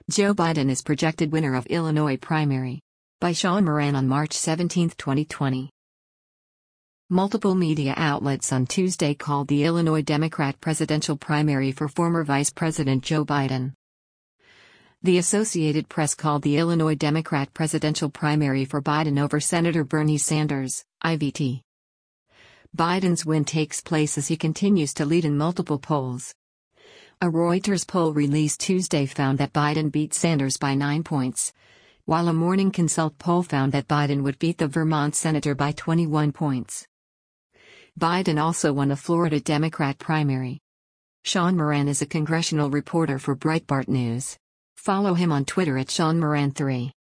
Joe Biden is projected winner of Illinois primary. By Sean Moran on March 17, 2020. Multiple media outlets on Tuesday called the Illinois Democrat presidential primary for former Vice President Joe Biden. The Associated Press called the Illinois Democrat presidential primary for Biden over Senator Bernie Sanders, IVT. Biden's win takes place as he continues to lead in multiple polls. A Reuters poll released Tuesday found that Biden beat Sanders by 9 points, while a Morning Consult poll found that Biden would beat the Vermont senator by 21 points. Biden also won a Florida Democrat primary. Sean Moran is a congressional reporter for Breitbart News. Follow him on Twitter at SeanMoran3.